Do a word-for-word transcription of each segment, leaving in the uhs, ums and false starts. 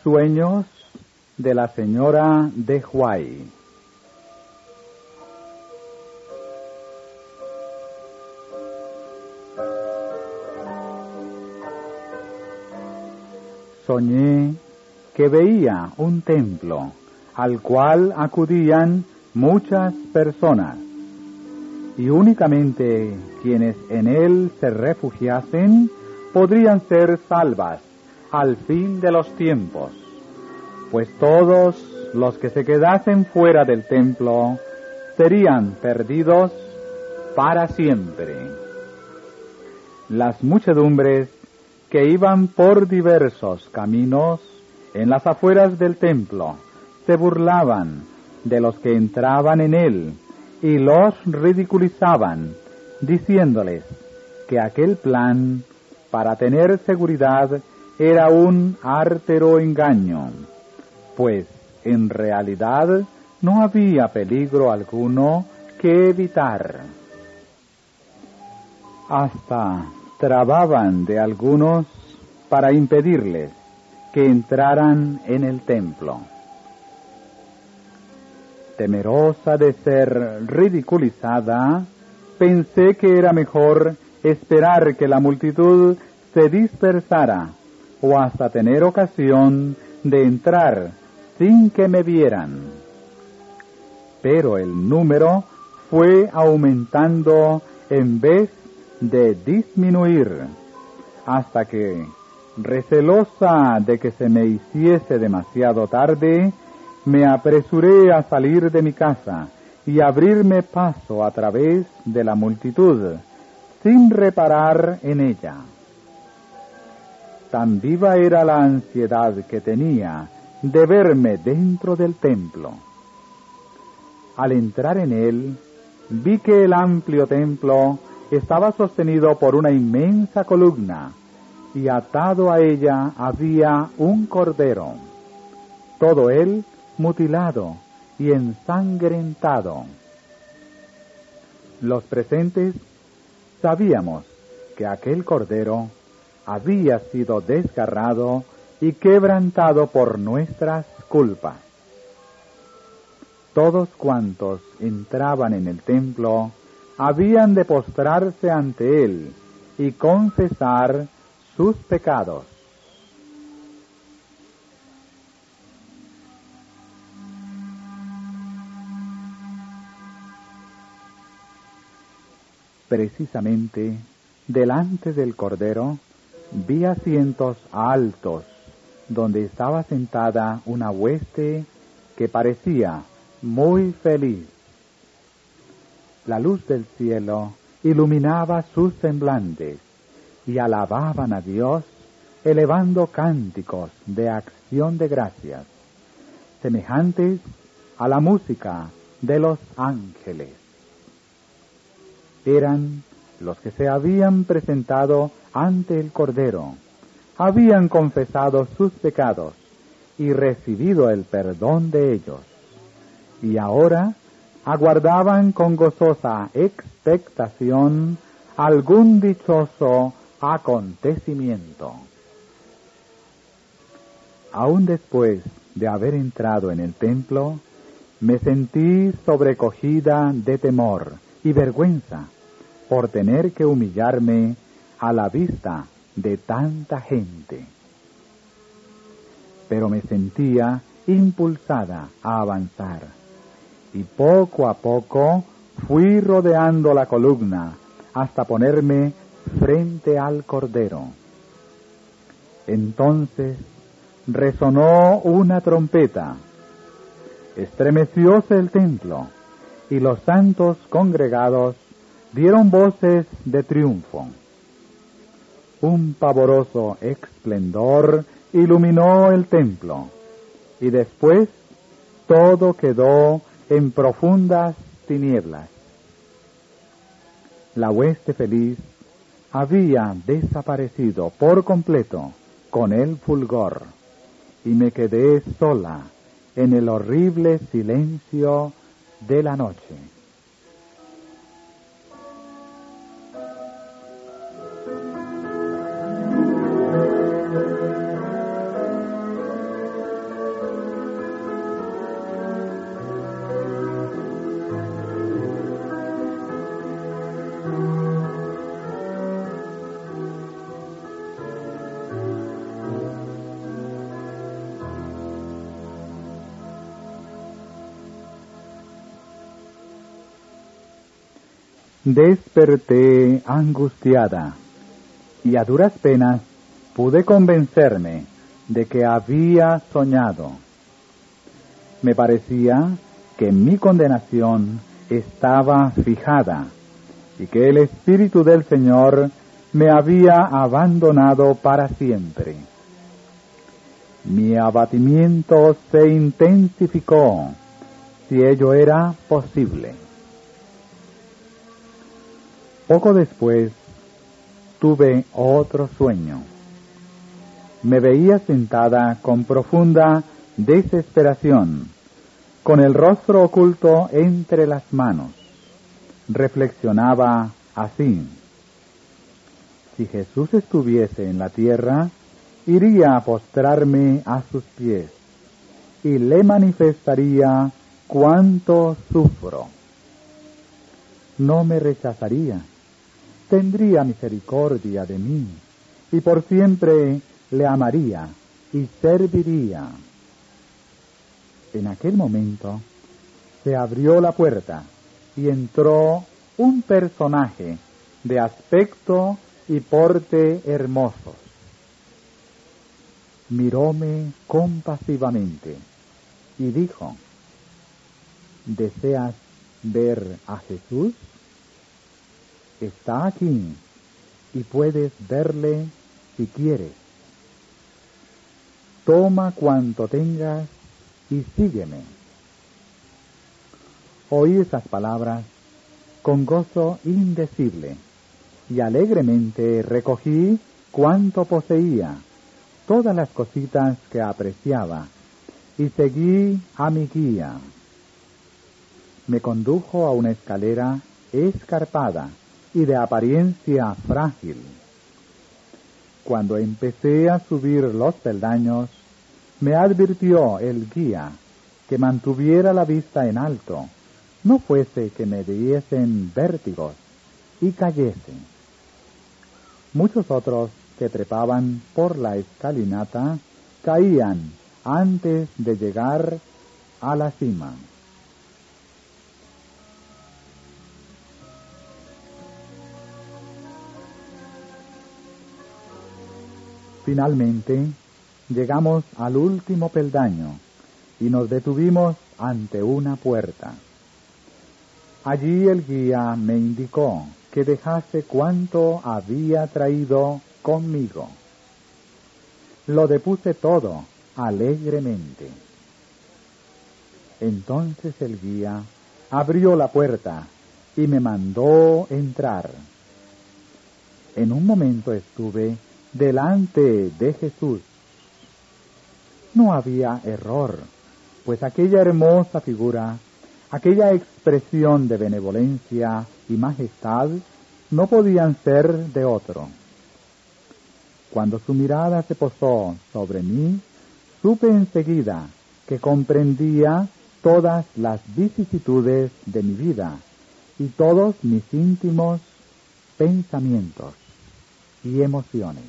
Sueños de la señora de Huay. Soñé que veía un templo al cual acudían muchas personas, y únicamente quienes en él se refugiasen podrían ser salvas al fin de los tiempos, pues todos los que se quedasen fuera del templo serían perdidos para siempre. Las muchedumbres que iban por diversos caminos en las afueras del templo se burlaban de los que entraban en él y los ridiculizaban, diciéndoles que aquel plan para tener seguridad era un ártero engaño, pues en realidad no había peligro alguno que evitar. Hasta trababan de algunos para impedirles que entraran en el templo. Temerosa de ser ridiculizada, pensé que era mejor esperar que la multitud se dispersara o hasta tener ocasión de entrar sin que me vieran. Pero el número fue aumentando en vez de disminuir, hasta que, recelosa de que se me hiciese demasiado tarde, me apresuré a salir de mi casa y abrirme paso a través de la multitud, sin reparar en ella. Tan viva era la ansiedad que tenía de verme dentro del templo. Al entrar en él, vi que el amplio templo estaba sostenido por una inmensa columna, y atado a ella había un cordero, todo él mutilado y ensangrentado. Los presentes sabíamos que aquel cordero había sido desgarrado y quebrantado por nuestras culpas. Todos cuantos entraban en el templo habían de postrarse ante él y confesar sus pecados. Precisamente delante del cordero vi asientos altos donde estaba sentada una hueste que parecía muy feliz. La luz del cielo iluminaba sus semblantes y alababan a Dios elevando cánticos de acción de gracias, semejantes a la música de los ángeles. Eran los que se habían presentado ante el Cordero, habían confesado sus pecados y recibido el perdón de ellos, y ahora aguardaban con gozosa expectación algún dichoso acontecimiento. Aún después de haber entrado en el templo, me sentí sobrecogida de temor y vergüenza por tener que humillarme a la vista de tanta gente. Pero me sentía impulsada a avanzar, y poco a poco fui rodeando la columna hasta ponerme frente al Cordero. Entonces resonó una trompeta, estremecióse el templo, y los santos congregados dieron voces de triunfo. Un pavoroso esplendor iluminó el templo, y después todo quedó en profundas tinieblas. La hueste feliz había desaparecido por completo con el fulgor, y me quedé sola en el horrible silencio de la noche. desperté angustiada y a duras penas pude convencerme de que había soñado. Me parecía que mi condenación estaba fijada y que el Espíritu del Señor me había abandonado para siempre. Mi abatimiento se intensificó, si ello era posible. Poco después tuve otro sueño. Me veía sentada con profunda desesperación, con el rostro oculto entre las manos. Reflexionaba así: si Jesús estuviese en la tierra, iría a postrarme a sus pies y le manifestaría cuánto sufro. No me rechazaría, tendría misericordia de mí y por siempre le amaría y serviría. En aquel momento se abrió la puerta y entró un personaje de aspecto y porte hermosos. Miróme compasivamente y dijo: ¿deseas ver a Jesús? Está aquí y puedes verle si quieres. Toma cuanto tengas y sígueme. Oí esas palabras con gozo indecible y alegremente recogí cuanto poseía, todas las cositas que apreciaba, y seguí a mi guía. Me condujo a una escalera escarpada y de apariencia frágil. Cuando empecé a subir los peldaños, me advirtió el guía que mantuviera la vista en alto, no fuese que me diesen vértigos y cayese. Muchos otros que trepaban por la escalinata caían antes de llegar a la cima. Finalmente, llegamos al último peldaño y nos detuvimos ante una puerta. Allí el guía me indicó que dejase cuanto había traído conmigo. Lo depuse todo alegremente. Entonces el guía abrió la puerta y me mandó entrar. En un momento estuve delante de Jesús. No había error, pues aquella hermosa figura, aquella expresión de benevolencia y majestad no podían ser de otro. Cuando su mirada se posó sobre mí, supe enseguida que comprendía todas las vicisitudes de mi vida y todos mis íntimos pensamientos y emociones.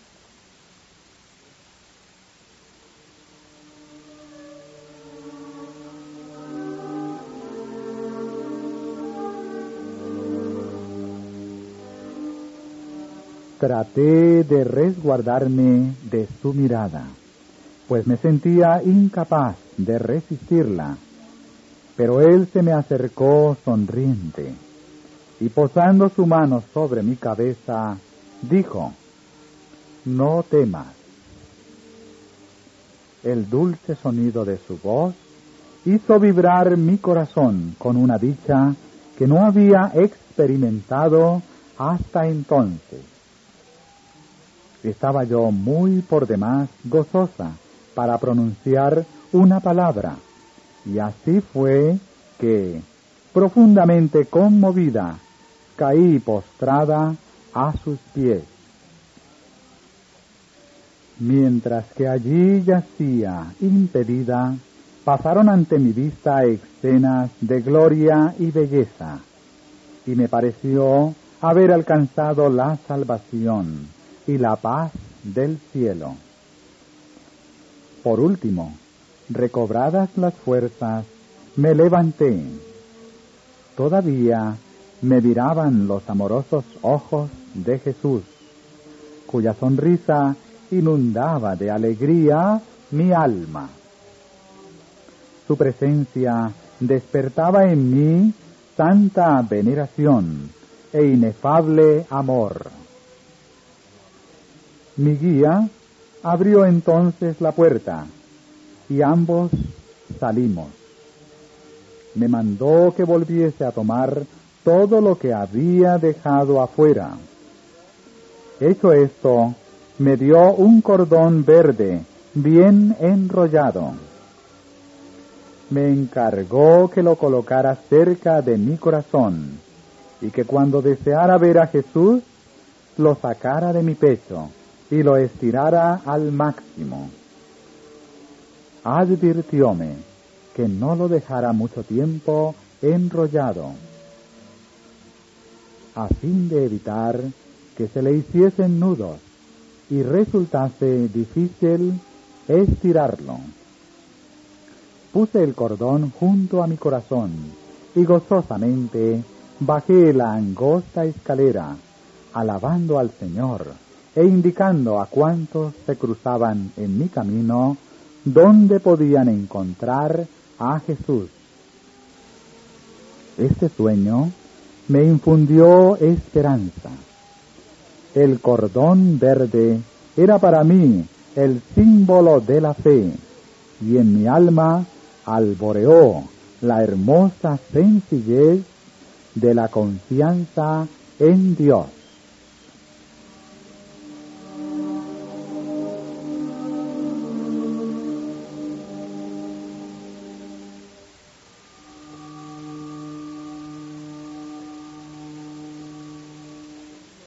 Traté de resguardarme de su mirada, pues me sentía incapaz de resistirla, pero él se me acercó sonriente y posando su mano sobre mi cabeza, dijo: no temas. El dulce sonido de su voz hizo vibrar mi corazón con una dicha que no había experimentado hasta entonces. Estaba yo muy por demás gozosa para pronunciar una palabra, y así fue que, profundamente conmovida, caí postrada a sus pies. Mientras que allí yacía impedida, pasaron ante mi vista escenas de gloria y belleza, y me pareció haber alcanzado la salvación y la paz del cielo. Por último, recobradas las fuerzas, me levanté. Todavía me miraban los amorosos ojos de Jesús, cuya sonrisa inundaba de alegría mi alma. Su presencia despertaba en mí santa veneración e inefable amor. Mi guía abrió entonces la puerta y ambos salimos. Me mandó que volviese a tomar todo lo que había dejado afuera. Hecho esto, me dio un cordón verde bien enrollado. Me encargó que lo colocara cerca de mi corazón y que cuando deseara ver a Jesús, lo sacara de mi pecho y lo estirara al máximo. Advirtióme que no lo dejara mucho tiempo enrollado, a fin de evitar que se le hiciesen nudos y resultase difícil estirarlo. Puse el cordón junto a mi corazón y gozosamente bajé la angosta escalera, alabando al Señor e indicando a cuantos se cruzaban en mi camino dónde podían encontrar a Jesús. Este sueño me infundió esperanza. El cordón verde era para mí el símbolo de la fe, y en mi alma alboreó la hermosa sencillez de la confianza en Dios.